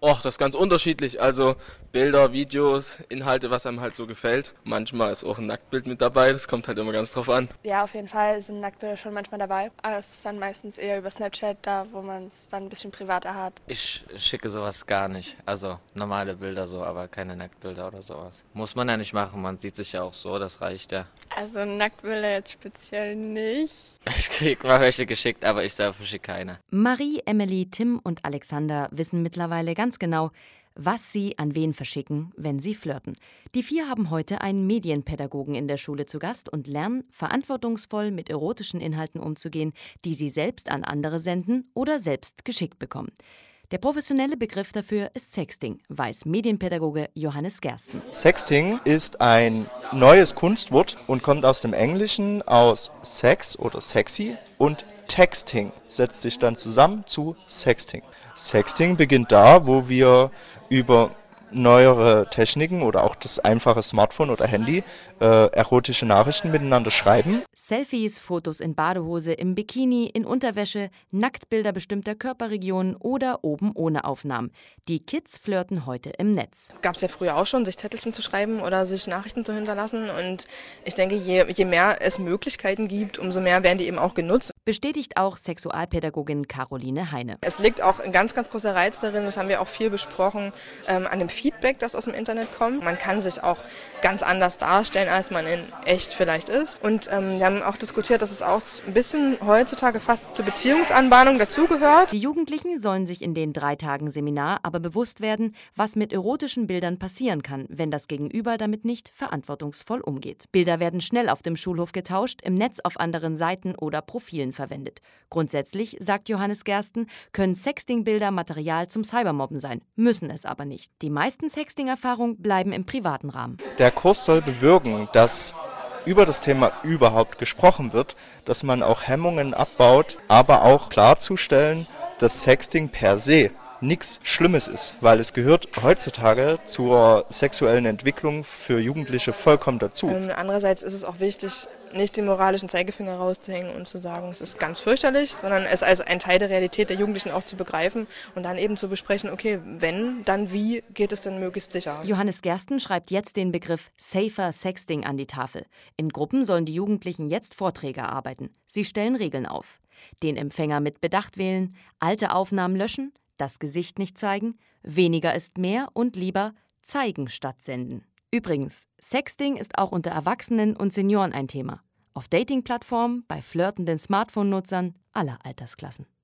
Och, das ist ganz unterschiedlich. Also Bilder, Videos, Inhalte, was einem halt so gefällt. Manchmal ist auch ein Nacktbild mit dabei, das kommt halt immer ganz drauf an. Ja, auf jeden Fall sind Nacktbilder schon manchmal dabei. Aber es ist dann meistens eher über Snapchat, da wo man es dann ein bisschen privater hat. Ich schicke sowas gar nicht. Also normale Bilder so, aber keine Nacktbilder oder sowas. Muss man ja nicht machen, man sieht sich ja auch so, das reicht ja. Also Nacktbilder jetzt speziell nicht. Ich krieg mal welche geschickt, aber ich selber verschicke keine. Marie, Emily, Tim und Alexander wissen mittlerweile ganz genau, was sie an wen verschicken, wenn sie flirten. Die 4 haben heute einen Medienpädagogen in der Schule zu Gast und lernen, verantwortungsvoll mit erotischen Inhalten umzugehen, die sie selbst an andere senden oder selbst geschickt bekommen. Der professionelle Begriff dafür ist Sexting, weiß Medienpädagoge Johannes Gersten. Sexting ist ein neues Kunstwort und kommt aus dem Englischen aus Sex oder sexy und Texting setzt sich dann zusammen zu Sexting. Sexting beginnt da, wo wir über neuere Techniken oder auch das einfache Smartphone oder Handy erotische Nachrichten miteinander schreiben. Selfies, Fotos in Badehose, im Bikini, in Unterwäsche, Nacktbilder bestimmter Körperregionen oder oben ohne Aufnahmen. Die Kids flirten heute im Netz. Gab es ja früher auch schon, sich Zettelchen zu schreiben oder sich Nachrichten zu hinterlassen. Und ich denke, je mehr es Möglichkeiten gibt, umso mehr werden die eben auch genutzt. Bestätigt auch Sexualpädagogin Caroline Heine. Es liegt auch ein ganz, ganz großer Reiz darin, das haben wir auch viel besprochen, an dem Feedback, das aus dem Internet kommt. Man kann sich auch ganz anders darstellen, als man in echt vielleicht ist. Und wir haben auch diskutiert, dass es auch ein bisschen heutzutage fast zur Beziehungsanbahnung dazugehört. Die Jugendlichen sollen sich in den 3 Tagen Seminar aber bewusst werden, was mit erotischen Bildern passieren kann, wenn das Gegenüber damit nicht verantwortungsvoll umgeht. Bilder werden schnell auf dem Schulhof getauscht, im Netz auf anderen Seiten oder Profilen verwendet. Grundsätzlich, sagt Johannes Gersten, können Sexting-Bilder Material zum Cybermobben sein, müssen es aber nicht. Die meisten Sexting-Erfahrungen bleiben im privaten Rahmen. Der Kurs soll bewirken, dass über das Thema überhaupt gesprochen wird, dass man auch Hemmungen abbaut, aber auch klarzustellen, dass Sexting per se nichts Schlimmes ist, weil es gehört heutzutage zur sexuellen Entwicklung für Jugendliche vollkommen dazu. Andererseits ist es auch wichtig, nicht den moralischen Zeigefinger rauszuhängen und zu sagen, es ist ganz fürchterlich, sondern es als ein Teil der Realität der Jugendlichen auch zu begreifen und dann eben zu besprechen, okay, wenn, dann wie geht es denn möglichst sicher? Johannes Gersten schreibt jetzt den Begriff Safer Sexting an die Tafel. In Gruppen sollen die Jugendlichen jetzt Vorträge erarbeiten. Sie stellen Regeln auf. Den Empfänger mit Bedacht wählen, alte Aufnahmen löschen, das Gesicht nicht zeigen, weniger ist mehr und lieber zeigen statt senden. Übrigens, Sexting ist auch unter Erwachsenen und Senioren ein Thema. Auf Dating-Plattformen, bei flirtenden Smartphone-Nutzern aller Altersklassen.